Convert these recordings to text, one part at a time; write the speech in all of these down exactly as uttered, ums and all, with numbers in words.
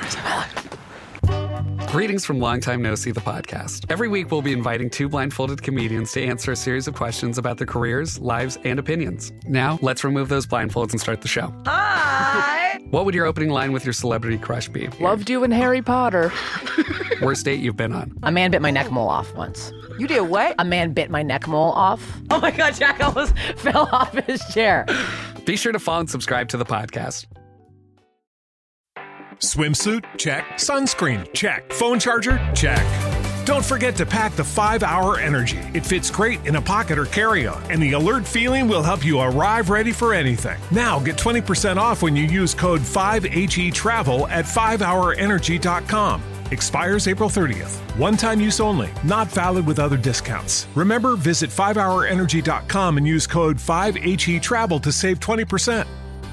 years of my life. Greetings from Long Time No See, the podcast. Every week, we'll be inviting two blindfolded comedians to answer a series of questions about their careers, lives, and opinions. Now, let's remove those blindfolds and start the show. Hi! What would your opening line with your celebrity crush be? Loved you in Harry Potter. Worst date you've been on? A man bit my neck mole off once. You did what? A man bit my neck mole off. Oh my God, Jack almost fell off his chair. Be sure to follow and subscribe to the podcast. Swimsuit? Check. Sunscreen? Check. Phone charger? Check. Don't forget to pack the five hour Energy. It fits great in a pocket or carry-on, and the alert feeling will help you arrive ready for anything. Now get twenty percent off when you use code five H E travel at five hour energy dot com. Expires April thirtieth. One-time use only. Not valid with other discounts. Remember, visit five hour energy dot com and use code five H E travel to save twenty percent.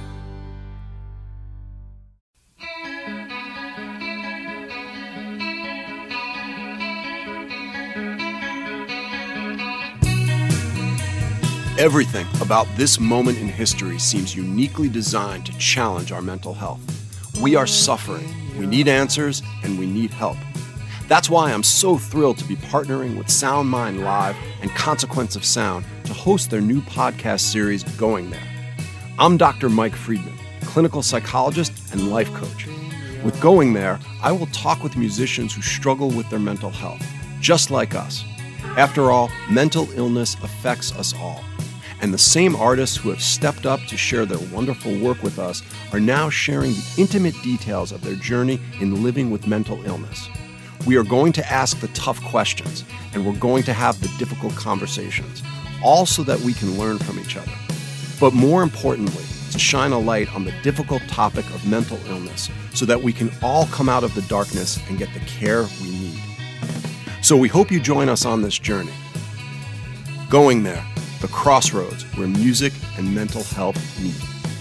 Everything about this moment in history seems uniquely designed to challenge our mental health. We are suffering, we need answers, and we need help. That's why I'm so thrilled to be partnering with SoundMind Live and Consequence of Sound to host their new podcast series, Going There. I'm Doctor Mike Friedman, clinical psychologist and life coach. With Going There, I will talk with musicians who struggle with their mental health, just like us. After all, mental illness affects us all. And the same artists who have stepped up to share their wonderful work with us are now sharing the intimate details of their journey in living with mental illness. We are going to ask the tough questions, and we're going to have the difficult conversations, all so that we can learn from each other. But more importantly, to shine a light on the difficult topic of mental illness so that we can all come out of the darkness and get the care we need. So we hope you join us on this journey. Going There, the crossroads where music and mental health meet.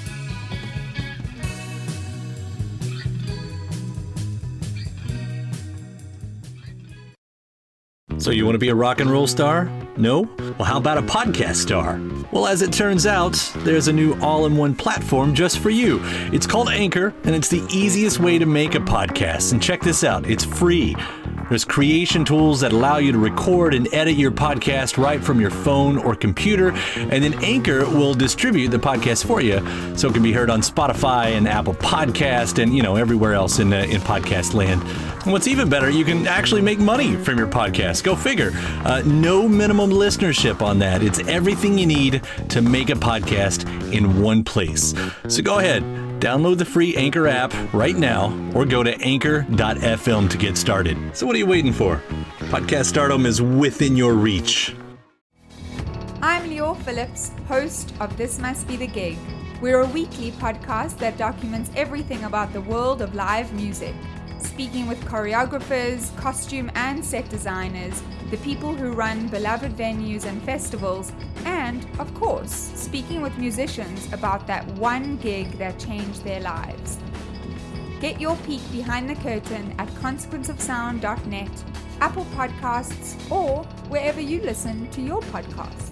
So you want to be a rock and roll star? No? Well, how about a podcast star? Well, as it turns out, there's a new all-in-one platform just for you. It's called Anchor, and it's the easiest way to make a podcast. And check this out, it's free. There's creation tools that allow you to record and edit your podcast right from your phone or computer, and then Anchor will distribute the podcast for you so it can be heard on Spotify and Apple Podcast and, you know, everywhere else in, uh, in podcast land. And what's even better, you can actually make money from your podcast. Go figure. Uh, no minimum listenership on that. It's everything you need to make a podcast in one place. So go ahead. Download the free Anchor app right now or go to anchor dot f m to get started. So what are you waiting for? Podcast stardom is within your reach. I'm Lior Phillips, host of This Must Be the Gig. We're a weekly podcast that documents everything about the world of live music, speaking with choreographers, costume and set designers, the people who run beloved venues and festivals, and, of course, speaking with musicians about that one gig that changed their lives. Get your peek behind the curtain at consequence of sound dot net, Apple Podcasts, or wherever you listen to your podcasts.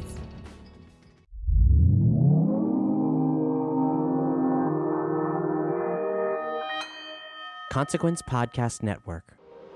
Consequence Podcast Network.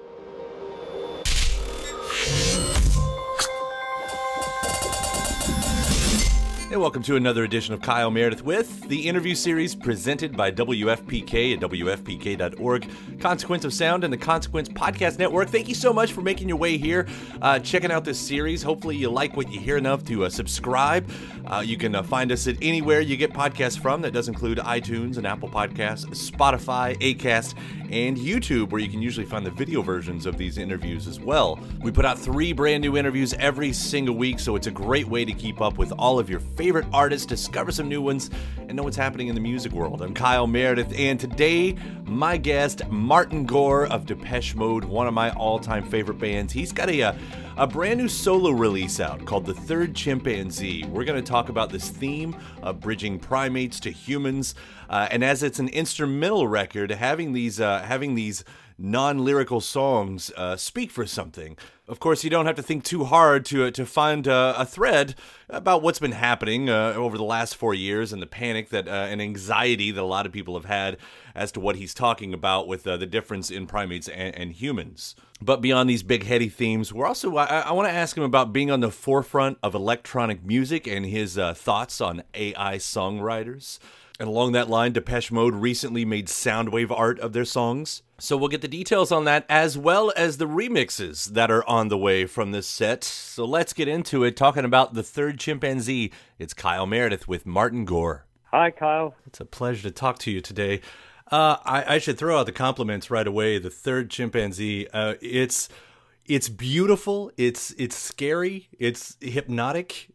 And welcome to another edition of Kyle Meredith with the interview series presented by W F P K at W F P K dot org, Consequence of Sound, and the Consequence Podcast Network. Thank you so much for making your way here, uh, checking out this series. Hopefully you like what you hear enough to uh, subscribe. Uh, you can uh, find us at anywhere you get podcasts from. That does include iTunes and Apple Podcasts, Spotify, Acast, and YouTube, where you can usually find the video versions of these interviews as well. We put out three brand new interviews every single week, so it's a great way to keep up with all of your favorite artists, discover some new ones, and know what's happening in the music world. I'm Kyle Meredith, and today, my guest, Martin Gore of Depeche Mode, one of my all-time favorite bands. He's got a, a, a brand new solo release out called The Third Chimpanzee. We're going to talk about this theme of bridging primates to humans, uh, and as it's an instrumental record, having these uh, having these non-lyrical songs uh, speak for something. Of course, you don't have to think too hard to uh, to find uh, a thread about what's been happening uh, over the last four years and the panic that uh, and anxiety that a lot of people have had as to what he's talking about with uh, the difference in primates and, and humans. But beyond these big heady themes, we're also I, I want to ask him about being on the forefront of electronic music and his uh, thoughts on A I songwriters. And along that line, Depeche Mode recently made soundwave art of their songs. So we'll get the details on that, as well as the remixes that are on the way from this set. So let's get into it, talking about The Third Chimpanzee. It's Kyle Meredith with Martin Gore. Hi, Kyle. It's a pleasure to talk to you today. Uh, I, I should throw out the compliments right away. The Third Chimpanzee, uh, it's... It's beautiful, it's it's scary, it's hypnotic,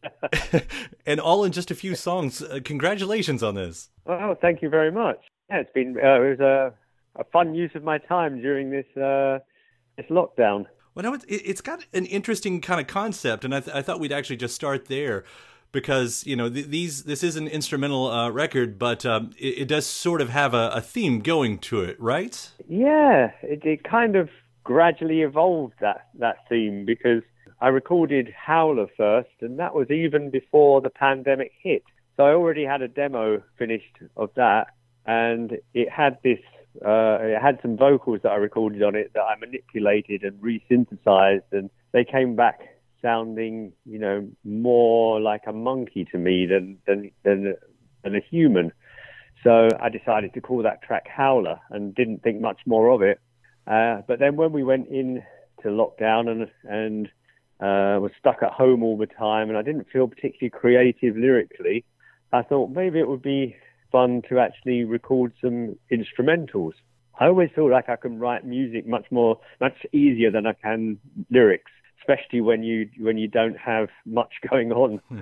and all in just a few songs. Uh, congratulations on this. Well, thank you very much. Yeah, it's been uh, it was a, a fun use of my time during this uh, this lockdown. Well, no, it's, it's got an interesting kind of concept, and I, th- I thought we'd actually just start there. Because, you know, th- these this is an instrumental uh, record, but um, it, it does sort of have a, a theme going to it, right? Yeah, it, it kind of gradually evolved that, that theme, because I recorded Howler first, and that was even before the pandemic hit. So I already had a demo finished of that, and it had this, uh, it had some vocals that I recorded on it that I manipulated and re-synthesized, and they came back sounding, you know, more like a monkey to me than than than, than a human. So I decided to call that track Howler, and didn't think much more of it. Uh, but then when we went in to lockdown and and uh, was stuck at home all the time, and I didn't feel particularly creative lyrically, I thought maybe it would be fun to actually record some instrumentals. I always feel like I can write music much more, much easier than I can lyrics, especially when you when you don't have much going on. Hmm.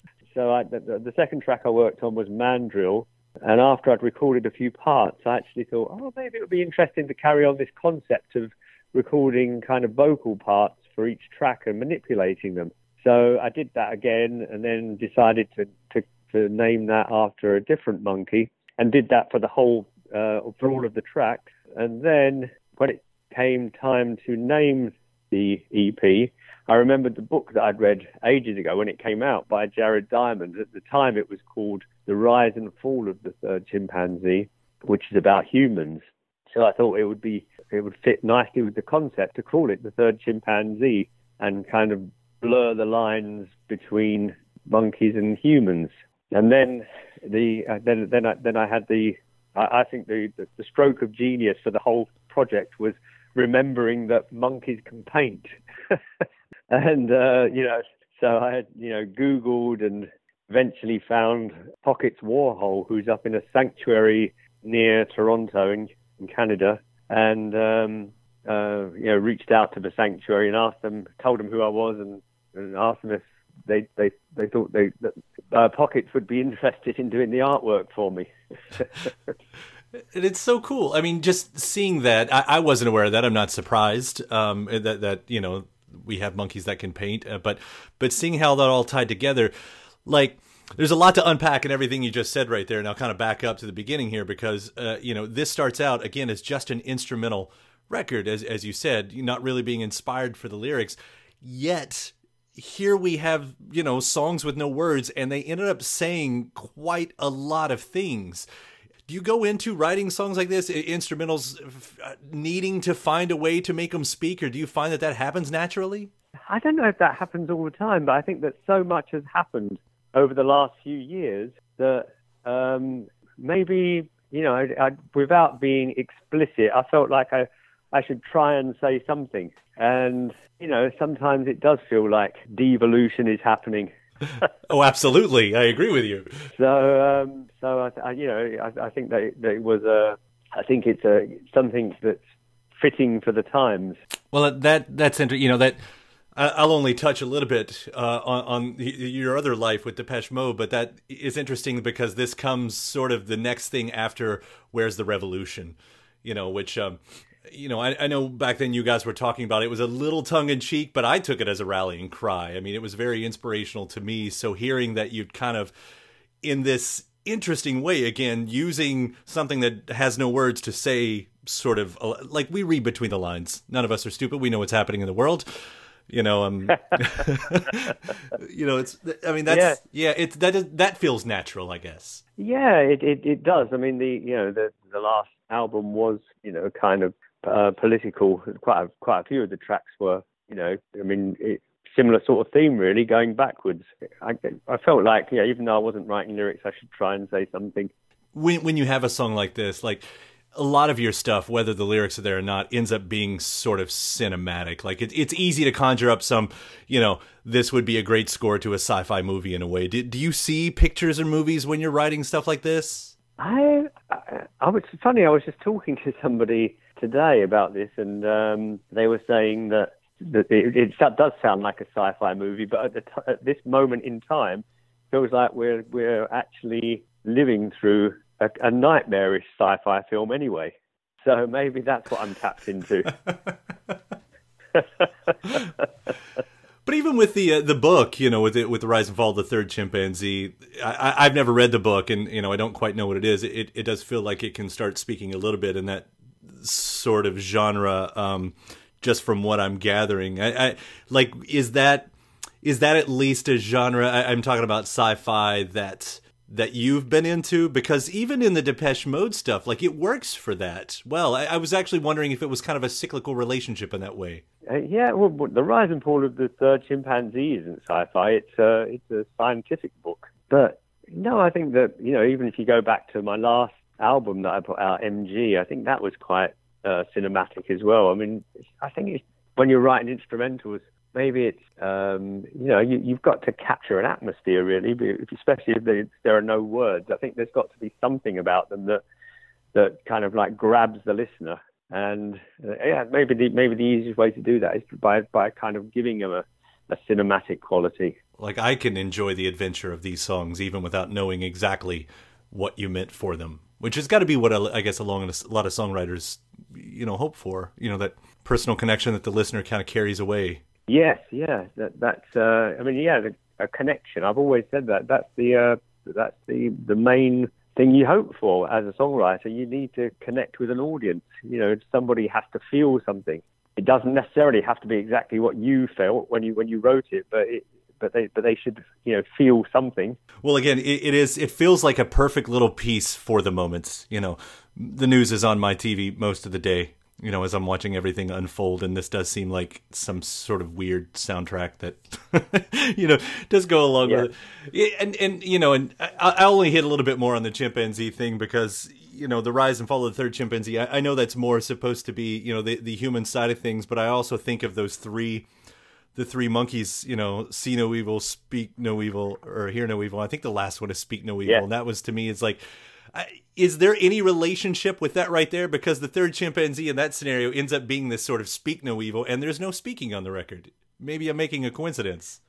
So I, the, the second track I worked on was Mandrill. And after I'd recorded a few parts, I actually thought, oh, maybe it would be interesting to carry on this concept of recording kind of vocal parts for each track and manipulating them. So I did that again, and then decided to, to, to name that after a different monkey, and did that for the whole, uh, for all of the tracks. And then when it came time to name the E P, I remembered the book that I'd read ages ago when it came out by Jared Diamond. At the time, it was called The Rise and Fall of the Third Chimpanzee, which is about humans. So I thought it would be it would fit nicely with the concept to call it The Third Chimpanzee and kind of blur the lines between monkeys and humans. And then the uh, then then I, then I had the I, I think the, the the stroke of genius for the whole project was remembering that monkeys can paint. And, uh, you know, so I had, you know, Googled and eventually found Pockets Warhol, who's up in a sanctuary near Toronto in, in Canada, and, um, uh, you know, reached out to the sanctuary and asked them, told them who I was, and, and asked them if they they, they thought they that uh, Pockets would be interested in doing the artwork for me. And it's so cool. I mean, just seeing that, I, I wasn't aware of that. I'm not surprised um, that, that, you know, we have monkeys that can paint, uh, but but seeing how that all tied together, like, there's a lot to unpack in everything you just said right there. And I'll kind of back up to the beginning here because, uh, you know, this starts out, again, as just an instrumental record, as as you said, not really being inspired for the lyrics. Yet, here we have, you know, songs with no words, and they ended up saying quite a lot of things. Do you go into writing songs like this, instrumentals, needing to find a way to make them speak, or do you find that that happens naturally? I don't know if that happens all the time, but I think that so much has happened over the last few years that um, maybe, you know, I, I, without being explicit, I felt like I, I should try and say something. And, you know, sometimes it does feel like devolution is happening. Oh, absolutely. I agree with you. So, um, so I, I, you know, I, I think that it, that it was a, I think it's a something that's fitting for the times. Well, that that's interesting. You know, that I'll only touch a little bit uh, on, on your other life with Depeche Mode, but that is interesting because this comes sort of the next thing after Where's the Revolution, you know, which. Um, You know, I, I know back then you guys were talking about it. It was a little tongue-in-cheek, but I took it as a rallying cry. I mean, it was very inspirational to me. So hearing that you'd kind of, in this interesting way, again, using something that has no words to say, sort of, like we read between the lines. None of us are stupid. We know what's happening in the world. You know, um, you know, it's, I mean, that's, yeah, yeah it's, that is, that feels natural, I guess. Yeah, it, it, it does. I mean, the, you know, the, the last album was, you know, kind of uh, political. Quite a, quite a few of the tracks were, you know, I mean, it, similar sort of theme, really, going backwards. I, I felt like, yeah, even though I wasn't writing lyrics, I should try and say something. When when you have a song like this, like a lot of your stuff, whether the lyrics are there or not, ends up being sort of cinematic. Like it, it's easy to conjure up some, you know, this would be a great score to a sci-fi movie in a way. Do, do you see pictures or movies when you're writing stuff like this? I, I, I was funny. I was just talking to somebody today about this, and um, they were saying that, that it, it does sound like a sci-fi movie, but at, the t- at this moment in time, it feels like we're we're actually living through a, a nightmarish sci-fi film anyway. So maybe that's what I'm tapped into. But even with the uh, the book, you know, with it, with the Rise and Fall of the Third Chimpanzee, I, I've never read the book, and you know, I don't quite know what it is. It it does feel like it can start speaking a little bit in that sort of genre, um, just from what I'm gathering. I, I like is that is that at least a genre? I, I'm talking about sci-fi that. that you've been into, because even in the Depeche Mode stuff, like it works for that. Well, I, I was actually wondering if it was kind of a cyclical relationship in that way. Uh, yeah, well, the Rise and Fall of the Third Chimpanzee isn't sci-fi. It's a, it's a scientific book. But no, I think that, you know, even if you go back to my last album that I put out, M G, I think that was quite uh, cinematic as well. I mean, I think it's, when you're writing instrumentals, maybe it's, um, you know, you, you've got to capture an atmosphere, really, especially if there, there are no words. I think there's got to be something about them that that kind of like grabs the listener. And uh, yeah, maybe the, maybe the easiest way to do that is by, by kind of giving them a, a cinematic quality. Like I can enjoy the adventure of these songs even without knowing exactly what you meant for them, which has got to be what a, I guess a, long, a lot of songwriters, you know, hope for, you know, that personal connection that the listener kind of carries away. Yes, yeah, that, that's. Uh, I mean, yeah, the, a connection. I've always said that. That's the uh, that's the the main thing you hope for as a songwriter. You need to connect with an audience. You know, somebody has to feel something. It doesn't necessarily have to be exactly what you felt when you when you wrote it, but it, but they but they should, you know, feel something. Well, again, it, it is. It feels like a perfect little piece for the moment. You know, the news is on my T V most of the day, you know, as I'm watching everything unfold, and this does seem like some sort of weird soundtrack that, you know, does go along yeah. with it. And, and, you know, and I, I only hit a little bit more on the chimpanzee thing because, you know, the Rise and Fall of the Third Chimpanzee, I, I know that's more supposed to be, you know, the, the human side of things, but I also think of those three, the three monkeys, you know, see no evil, speak no evil, or hear no evil. I think the last one is speak no evil. Yeah. And that was, to me, it's like, I, is there any relationship with that right there? Because the third chimpanzee in that scenario ends up being this sort of speak no evil, and there's no speaking on the record. Maybe I'm making a coincidence.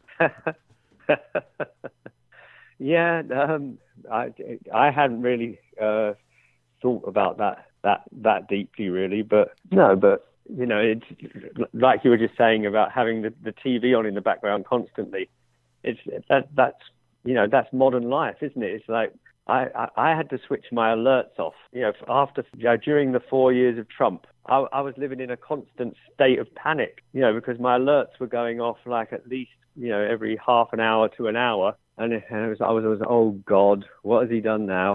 yeah, um, I, I hadn't really uh, thought about that that that deeply, really. But no, but you know, it's like you were just saying about having the, the T V on in the background constantly. It's that that's you know that's modern life, isn't it? It's like. I, I, I had to switch my alerts off. You know, after you know, during the four years of Trump, I, I was living in a constant state of panic. You know, because my alerts were going off like at least you know every half an hour to an hour, and it, and it was I was, I was oh God, what has he done now?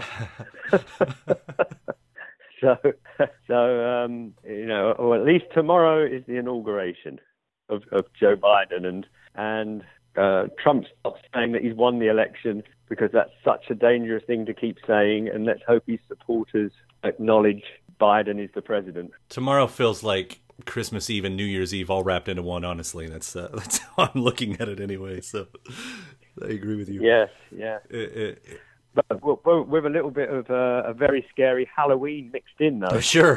so so um, you know, or at least tomorrow is the inauguration of, of Joe Biden, and and uh, Trump stopped saying that he's won the election, because that's such a dangerous thing to keep saying, and let's hope his supporters acknowledge Biden is the president. Tomorrow feels like Christmas Eve and New Year's Eve all wrapped into one, honestly. That's uh, that's how I'm looking at it anyway, so I agree with you. Yes, yeah. It, it, it, but with a little bit of uh, a very scary Halloween mixed in, though. Sure.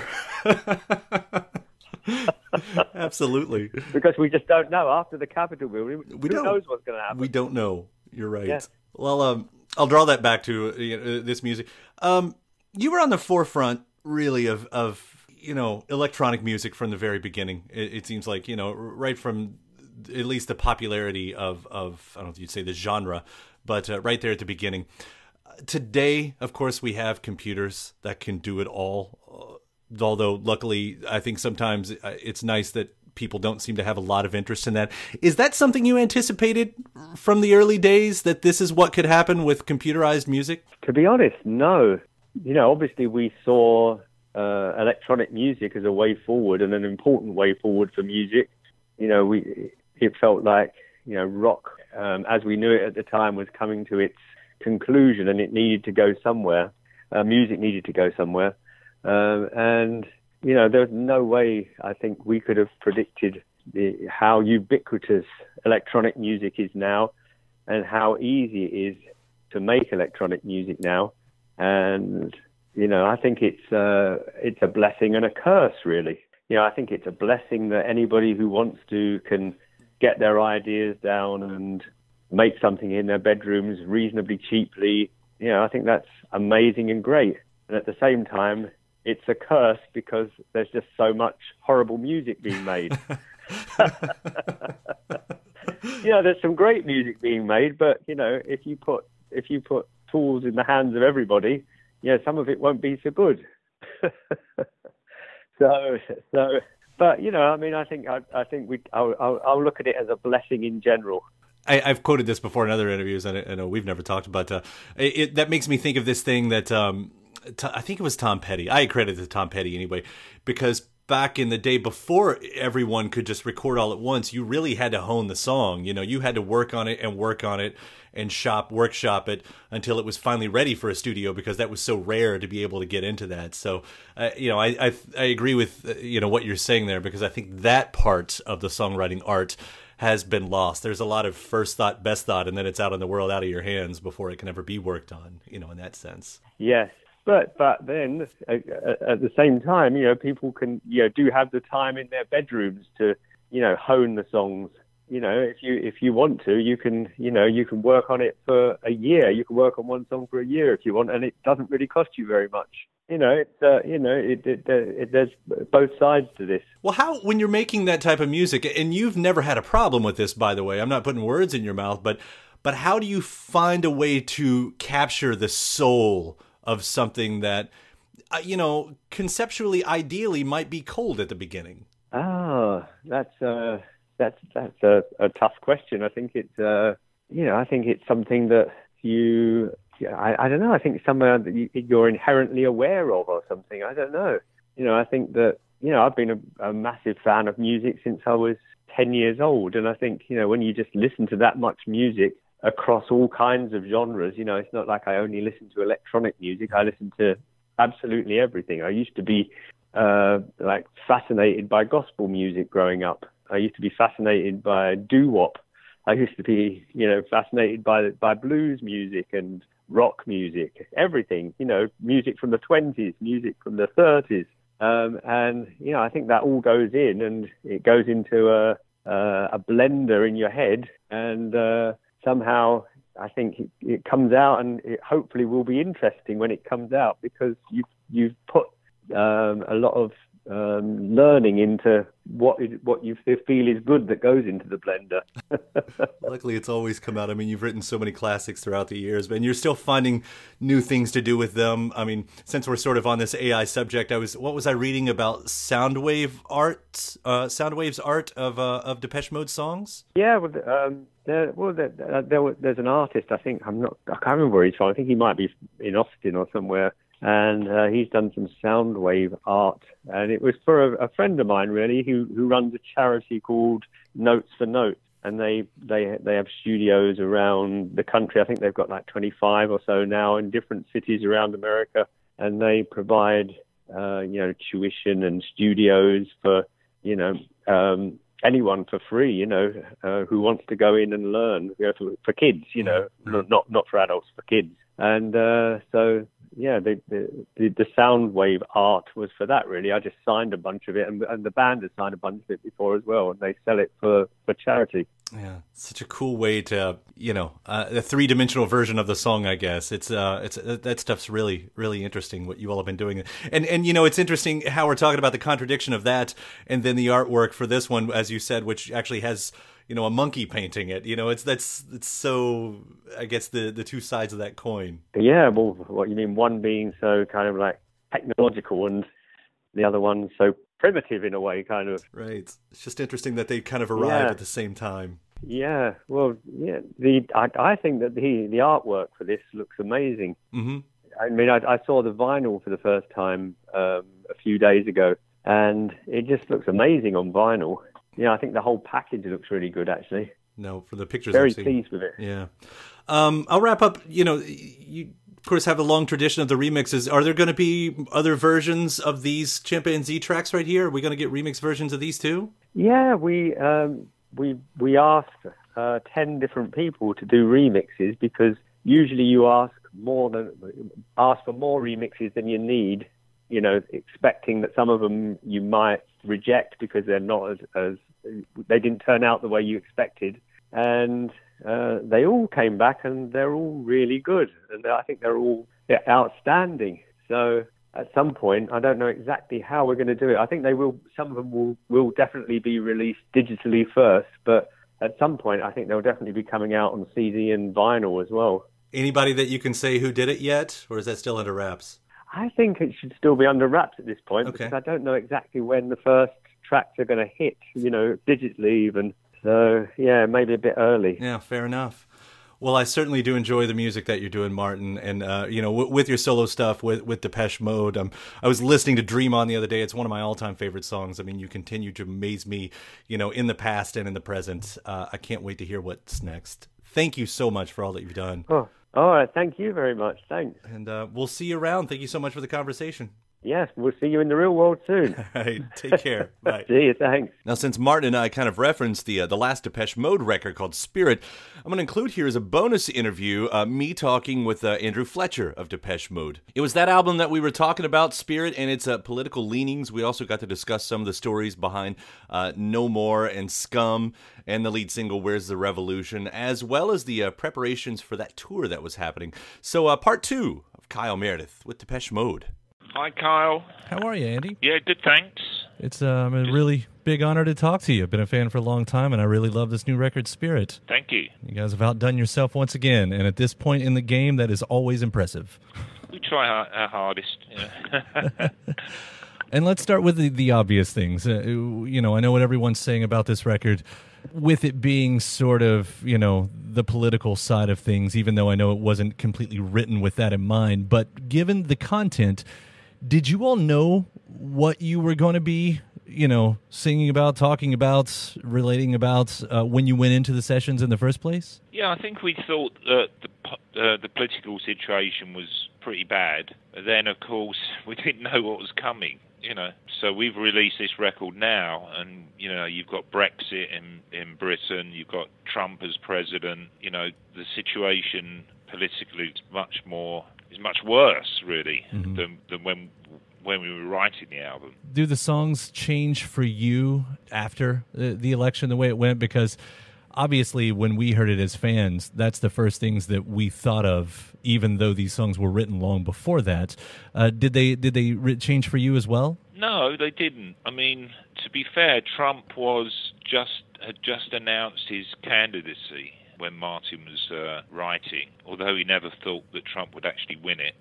Absolutely. Because we just don't know. After the Capitol building, we who don't, knows what's going to happen? We don't know. You're right. Yeah. Well, um, I'll draw that back to uh, this music. Um, you were on the forefront, really, of, of you know electronic music from the very beginning. It, it seems like you know right from at least the popularity of of I don't know if you'd say the genre, but uh, right there at the beginning. Uh, today, of course, we have computers that can do it all. Uh, although, luckily, I think sometimes it's nice that people don't seem to have a lot of interest in that. Is that something you anticipated from the early days, that this is what could happen with computerized music? To be honest, no. You know, obviously we saw uh, electronic music as a way forward and an important way forward for music. You know, we it felt like, you know, rock, um, as we knew it at the time, was coming to its conclusion, and it needed to go somewhere. Uh, music needed to go somewhere. Um, and, you know, there's no way I think we could have predicted the, how ubiquitous electronic music is now and how easy it is to make electronic music now. And, you know, I think it's, uh, it's a blessing and a curse, really. You know, I think it's a blessing that anybody who wants to can get their ideas down and make something in their bedrooms reasonably cheaply. You know, I think that's amazing and great. And at the same time, it's a curse because there's just so much horrible music being made. You know, there's some great music being made, but, you know, if you put if you put tools in the hands of everybody, you know, some of it won't be so good. so, so, but, you know, I mean, I think I, I think we I'll, I'll, I'll look at it as a blessing in general. I, I've quoted this before in other interviews, and I, I know we've never talked about. Uh, it, that makes me think of this thing that um, t- I think it was Tom Petty. I credit it to Tom Petty anyway, because back in the day before everyone could just record all at once, you really had to hone the song. You know, you had to work on it and work on it and shop, workshop it until it was finally ready for a studio, because that was so rare to be able to get into that. So, uh, you know, I, I I agree with uh, you know what you're saying there, because I think that part of the songwriting art has been lost. There's a lot of first thought, best thought, and then it's out in the world, out of your hands before it can ever be worked on, you know, in that sense. Yes. But but then uh, at the same time, you know, people can, you know, do have the time in their bedrooms to, you know, hone the songs. You know, if you if you want to, you can, you know, you can work on it for a year. You can work on one song for a year if you want, and it doesn't really cost you very much. You know, it's uh, you know, it, it, it, there's both sides to this. Well, how, when you're making that type of music, and you've never had a problem with this, by the way, I'm not putting words in your mouth, but but how do you find a way to capture the soul of something that, uh, you know, conceptually, ideally, might be cold at the beginning? Ah, that's uh, that's that's a, a tough question. I think it's, uh, you know, I think it's something that you. Yeah, I, I don't know. I think somewhere that you, you're inherently aware of or something. I don't know. You know, I think that, you know, I've been a, a massive fan of music since I was ten years old. And I think, you know, when you just listen to that much music across all kinds of genres, you know, it's not like I only listen to electronic music. I listen to absolutely everything. I used to be uh, like fascinated by gospel music growing up. I used to be fascinated by doo-wop. I used to be, you know, fascinated by by blues music and rock music, everything, you know, music from the twenties, music from the thirties. Um, and, you know, I think that all goes in, and it goes into a, uh, a blender in your head. And uh, somehow I think it, it comes out, and it hopefully will be interesting when it comes out, because you've, you've put um, a lot of um, learning into what is, what you feel is good that goes into the blender. Luckily, it's always come out. I mean, you've written so many classics throughout the years, and you're still finding new things to do with them. I mean, since we're sort of on this A I subject, I was what was I reading about Soundwave art, uh, Soundwave's art of uh, of Depeche Mode songs? Yeah, well, um, there, well, there, there, there's an artist. I think I'm not. I can't remember where he's from. I think he might be in Austin or somewhere. And uh, he's done some Soundwave art, and it was for a, a friend of mine, really, who who runs a charity called Notes for Notes, and they they they have studios around the country. I think they've got like twenty-five or so now in different cities around America, and they provide uh, you know tuition and studios for you know um, anyone for free, you know, uh, who wants to go in and learn, you know, for, for kids, you know, mm-hmm. not not for adults, for kids, and uh, so. Yeah, the, the the Soundwave art was for that, really. I just signed a bunch of it, and, and the band has signed a bunch of it before as well, and they sell it for, for charity. Yeah, such a cool way to, you know, uh, a three-dimensional version of the song, I guess. It's uh, it's uh, that stuff's really, really interesting, what you all have been doing. And, and you know, it's interesting how we're talking about the contradiction of that, and then the artwork for this one, as you said, which actually has, you know, a monkey painting it. You know, it's that's it's so, I guess, the, the two sides of that coin. Yeah, well, what you mean, one being so kind of like technological and the other one so primitive in a way, kind of. Right. It's just interesting that they kind of arrive yeah. at the same time. Yeah, well, yeah, the I, I think that the the artwork for this looks amazing. Mm-hmm. I mean, I, I saw the vinyl for the first time um, a few days ago, and it just looks amazing on vinyl. Yeah, I think the whole package looks really good, actually. No, for the pictures Very I've seen. pleased with it. Yeah. Um, I'll wrap up. You know, you, of course, have a long tradition of the remixes. Are there going to be other versions of these Chimpanzee tracks right here? Are we going to get remix versions of these too? Yeah, we um, we we asked uh, ten different people to do remixes, because usually you ask more than ask for more remixes than you need. You know, expecting that some of them you might reject because they're not as, as they didn't turn out the way you expected. And uh, they all came back, and they're all really good. And I think they're all yeah, outstanding. So at some point, I don't know exactly how we're going to do it. I think they will. Some of them will, will definitely be released digitally first, but at some point, I think they'll definitely be coming out on C D and vinyl as well. Anybody that you can say who did it yet, or is that still under wraps? I think it should still be under wraps at this point, Okay. because I don't know exactly when the first tracks are going to hit, you know, digitally even. So, yeah, maybe a bit early. Yeah, fair enough. Well, I certainly do enjoy the music that you're doing, Martin, and uh, you know, w- with your solo stuff, with with Depeche Mode. Um, I was listening to "Dream On" the other day. It's one of my all-time favorite songs. I mean, you continue to amaze me, you know, in the past and in the present. Uh, I can't wait to hear what's next. Thank you so much for all that you've done. Oh, all right. Thank you very much. Thanks. And uh, we'll see you around. Thank you so much for the conversation. Yes, we'll see you in the real world soon. All right, take care. Bye. See you. Thanks. Now, since Martin and I kind of referenced the uh, the last Depeche Mode record called Spirit, I'm going to include here as a bonus interview uh, me talking with uh, Andrew Fletcher of Depeche Mode. It was that album that we were talking about, Spirit, and its uh, political leanings. We also got to discuss some of the stories behind uh, No More and Scum, and the lead single Where's the Revolution, as well as the uh, preparations for that tour that was happening. So uh, part two of Kyle Meredith with Depeche Mode. Hi, Kyle. How are you, Andy? Yeah, good, thanks. It's um, a really big honor to talk to you. I've been a fan for a long time, and I really love this new record, Spirit. Thank you. You guys have outdone yourself once again, and at this point in the game, that is always impressive. We try our, our hardest. Yeah. And let's start with the, the obvious things. Uh, you know, I know what everyone's saying about this record, with it being sort of, you know, the political side of things, even though I know it wasn't completely written with that in mind. But given the content, did you all know what you were going to be, you know, singing about, talking about, relating about uh, when you went into the sessions in the first place? Yeah, I think we thought that the uh, the political situation was pretty bad. Then, of course, we didn't know what was coming, you know. So we've released this record now, and, you know, you've got Brexit in, in Britain, you've got Trump as president. You know, the situation politically is much more, is much worse, really, mm-hmm. than, than when when we were writing the album. Do the songs change for you after the, the election, the way it went? Because obviously when we heard it as fans, that's the first things that we thought of, even though these songs were written long before that. Uh, did they did they re- change for you as well? No, they didn't. I mean, to be fair, Trump was just had just announced his candidacy when Martin was uh, writing, although he never thought that Trump would actually win it.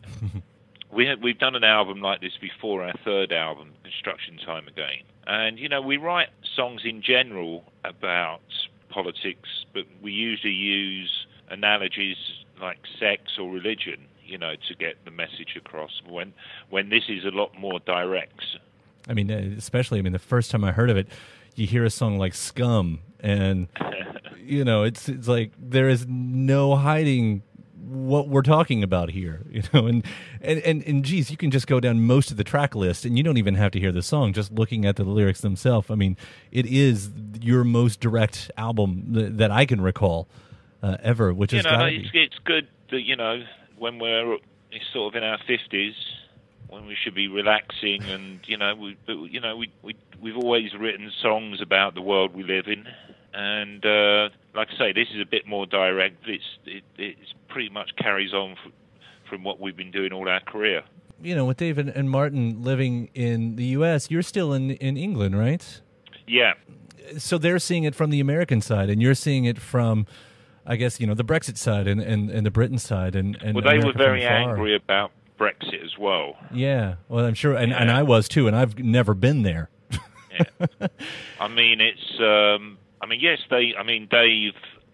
We had, we've done an album like this before, our third album, Construction Time Again. And, you know, we write songs in general about politics, but we usually use analogies like sex or religion, you know, to get the message across, when when this is a lot more direct. I mean, especially, I mean, the first time I heard of it, you hear a song like Scum, and, you know, it's it's like there is no hiding what we're talking about here, you know, and, and, and, and geez, you can just go down most of the track list and you don't even have to hear the song, just looking at the lyrics themselves. I mean, it is your most direct album th- that I can recall uh, ever, which you is know, it's, it's good that, you know, when we're sort of in our fifties, when we should be relaxing, and, you know, we, you know, we, we, we've always written songs about the world we live in. And uh, like I say, this is a bit more direct. It's it it's pretty much carries on f- from what we've been doing all our career. You know, with David and Martin living in the U S, you're still in in England, right? Yeah. So they're seeing it from the American side, and you're seeing it from, I guess, you know, the Brexit side and, and, and the Britain side. And, and well, they America were very from afar. angry about Brexit as well. Yeah, well, I'm sure, and, yeah. and I was too, and I've never been there. Yeah. I mean, it's. Um, I mean, yes, they. I mean, Dave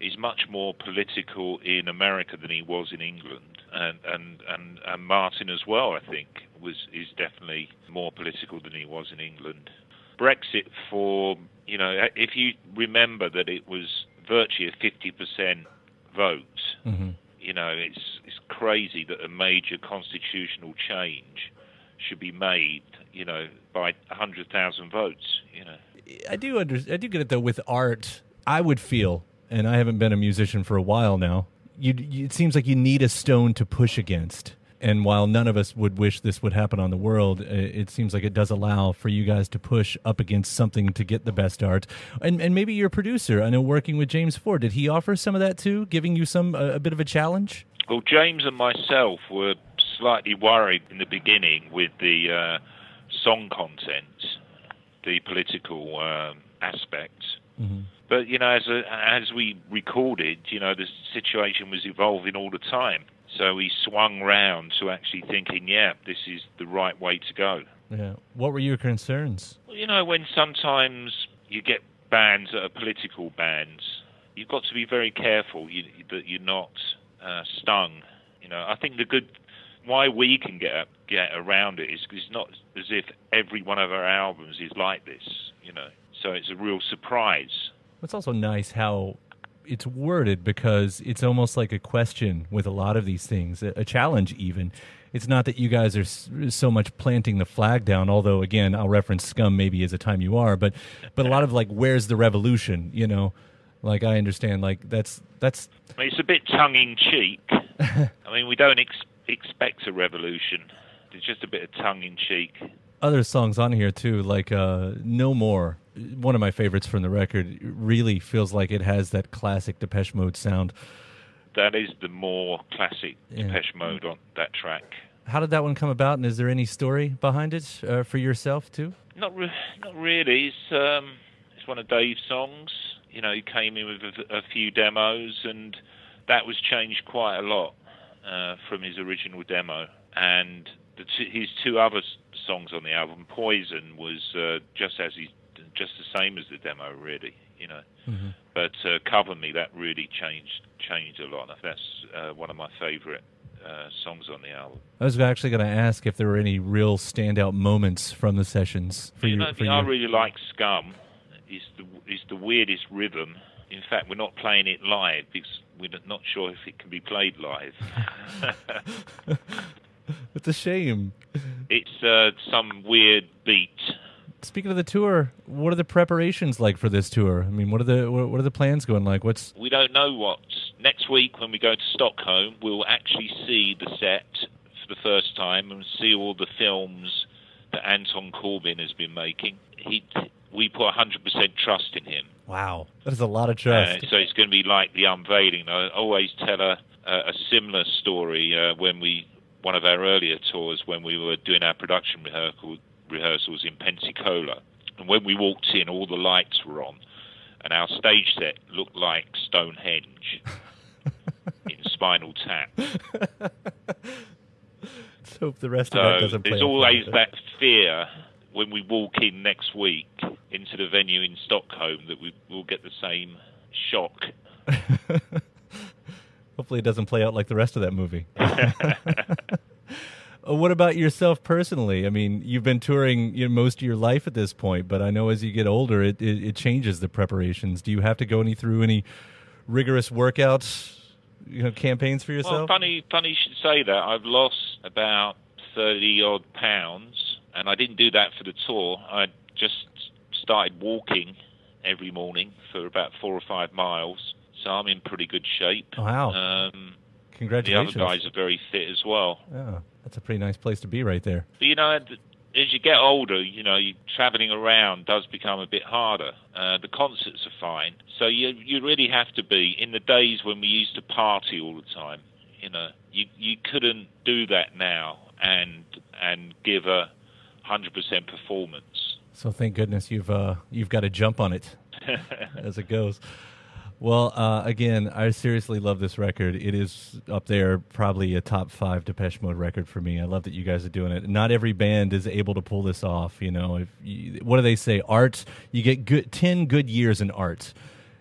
is much more political in America than he was in England, and and and, and Martin as well, I think, was is definitely more political than he was in England. Brexit, for you know, if you remember that it was virtually a fifty percent vote, mm-hmm. you know, it's it's crazy that a major constitutional change should be made, you know, by one hundred thousand votes, you know. I do under, I do get it, though, with art. I would feel, and I haven't been a musician for a while now, you, you, it seems like you need a stone to push against. And while none of us would wish this would happen on the world, it seems like it does allow for you guys to push up against something to get the best art. And, and maybe your producer, I know, working with James Ford, did he offer some of that too, giving you some a, a bit of a challenge? Well, James and myself were slightly worried in the beginning with the uh, song content, the political um, aspects. Mm-hmm. But, you know, as a, as we recorded, you know, the situation was evolving all the time. So we swung round to actually thinking, yeah, this is the right way to go. Yeah. What were your concerns? Well, you know, when sometimes you get bands that are political bands, you've got to be very careful you, that you're not uh, stung. You know, I think the good... Why we can get get around it is because it's not as if every one of our albums is like this, you know. So it's a real surprise. It's also nice how it's worded, because it's almost like a question with a lot of these things, a, a challenge even. It's not that you guys are s- so much planting the flag down, although, again, I'll reference Scum maybe as a time you are, but but a lot of like, where's the revolution, you know? Like, I understand, like, that's... that's. I mean, it's a bit tongue-in-cheek. I mean, we don't ex- expect a revolution. It's just a bit of tongue-in-cheek. Other songs on here, too, like uh, No More, one of my favorites from the record, really feels like it has that classic Depeche Mode sound. That is the more classic yeah. Depeche Mode on that track. How did that one come about, and is there any story behind it uh, for yourself, too? Not re- not really. It's, um, it's one of Dave's songs. You know, he came in with a, a few demos, and that was changed quite a lot uh, from his original demo. And the two, his two other songs on the album, Poison, was uh, just as he, just the same as the demo, really. You know, mm-hmm. but uh, Cover Me, that really changed changed a lot. That's uh, one of my favourite uh, songs on the album. I was actually going to ask if there were any real standout moments from the sessions for you. you. Know, for I you. really like Scum. It's the it's the weirdest rhythm. In fact, we're not playing it live because we're not sure if it can be played live. It's a shame. It's uh, some weird beat. Speaking of the tour, what are the preparations like for this tour? I mean, what are the what are the plans going like? What's we don't know what next week when we go to Stockholm, we'll actually see the set for the first time and see all the films that Anton Corbijn has been making. He. We put one hundred percent trust in him. Wow. That is a lot of trust. Uh, so it's going to be like the unveiling. I always tell a, a similar story uh, when we, one of our earlier tours, when we were doing our production rehearsal, rehearsals in Pensacola. And when we walked in, all the lights were on. And our stage set looked like Stonehenge in Spinal Tap. Let's hope the rest so of that doesn't play there's always that fear when we walk in next week into the venue in Stockholm that we will get the same shock. Hopefully it doesn't play out like the rest of that movie. What about yourself personally? I mean, you've been touring you know, most of your life at this point, but I know as you get older, it, it, it changes the preparations. Do you have to go any through any rigorous workouts, you know, campaigns for yourself? Well, funny, funny you should say that. I've lost about thirty-odd pounds. And I didn't do that for the tour. I just started walking every morning for about four or five miles. So I'm in pretty good shape. Wow. Um, Congratulations. The other guys are very fit as well. Yeah, that's a pretty nice place to be right there. But, you know, as you get older, you know, you, traveling around does become a bit harder. Uh, the concerts are fine. So you you really have to be. In the days when we used to party all the time, you know, you, you couldn't do that now and and give a one hundred percent performance. So thank goodness you've uh, you've got to jump on it as it goes. Well, uh, again, I seriously love this record. It is up there, probably a top five Depeche Mode record for me. I love that you guys are doing it. Not every band is able to pull this off. You know, if you, what do they say? Art. You get good ten good years in art,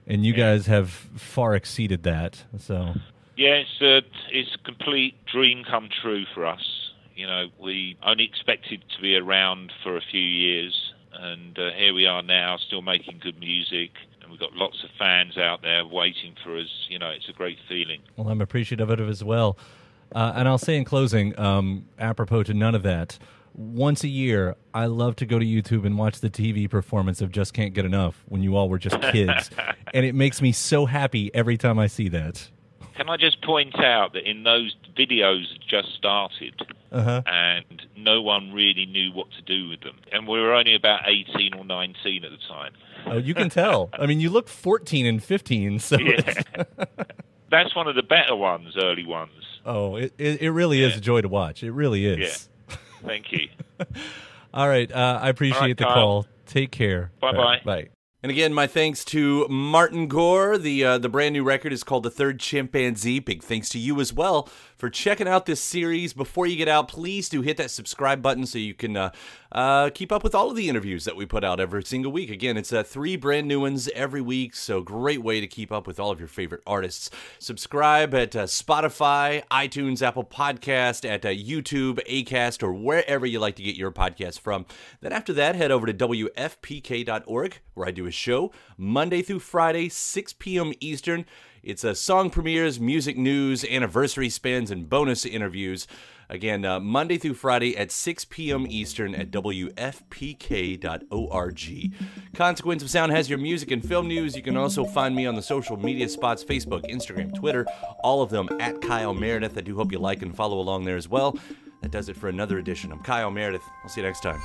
and you guys have far exceeded that. So yeah, it's a, it's a complete dream come true for us. You know, we only expected to be around for a few years, and uh, here we are now, still making good music. We've got lots of fans out there waiting for us. You know, it's a great feeling. Well, I'm appreciative of it as well. Uh, and I'll say in closing, um, apropos to none of that, once a year, I love to go to YouTube and watch the T V performance of Just Can't Get Enough when you all were just kids. And it makes me so happy every time I see that. Can I just point out that in those videos that just started, uh-huh. and no one really knew what to do with them. And we were only about eighteen or nineteen at the time. Oh, you can tell. I mean, you look fourteen and fifteen. So yeah. That's one of the better ones, early ones. Oh, it, it, it really yeah. is a joy to watch. It really is. Yeah. Thank you. All right. Uh, I appreciate right, the Kyle. call. Take care. Bye-bye. Right, bye. And again, my thanks to Martin Gore. The uh, the brand new record is called The Third Chimpanzee. Big thanks to you as well for checking out this series. Before you get out, please do hit that subscribe button so you can uh, uh, keep up with all of the interviews that we put out every single week. Again, it's uh, three brand new ones every week, so great way to keep up with all of your favorite artists. Subscribe at uh, Spotify, iTunes, Apple Podcast, at uh, YouTube, Acast, or wherever you like to get your podcast from. Then after that, head over to W F P K dot org, where I do a show Monday through Friday, six p.m. Eastern. It's a song premieres, music news, anniversary spins, and bonus interviews. Again, uh, Monday through Friday at six p.m. Eastern at W F P K dot org. Consequence of Sound has your music and film news. You can also find me on the social media spots, Facebook, Instagram, Twitter, all of them at Kyle Meredith. I do hope you like and follow along there as well. That does it for another edition. I'm Kyle Meredith. I'll see you next time.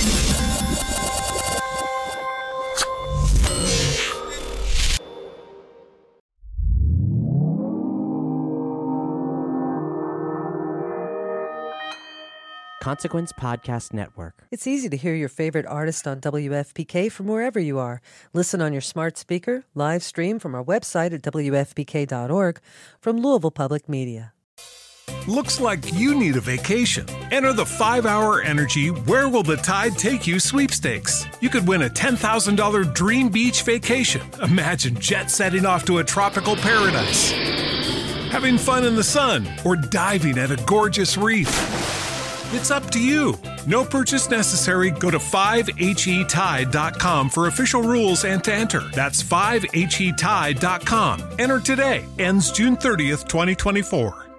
Consequence Podcast Network. It's easy to hear your favorite artist on W F P K from wherever you are. Listen on your smart speaker, live stream from our website at W F P K dot org, from Louisville Public Media. Looks like you need a vacation. Enter the five hour Energy Where Will the Tide Take You sweepstakes. You could win a ten thousand dollars dream beach vacation. Imagine jet setting off to a tropical paradise, having fun in the sun, or diving at a gorgeous reef. It's up to you. No purchase necessary. Go to five H E tide dot com for official rules and to enter. That's five H E tide dot com. Enter today. Ends June thirtieth, twenty twenty-four.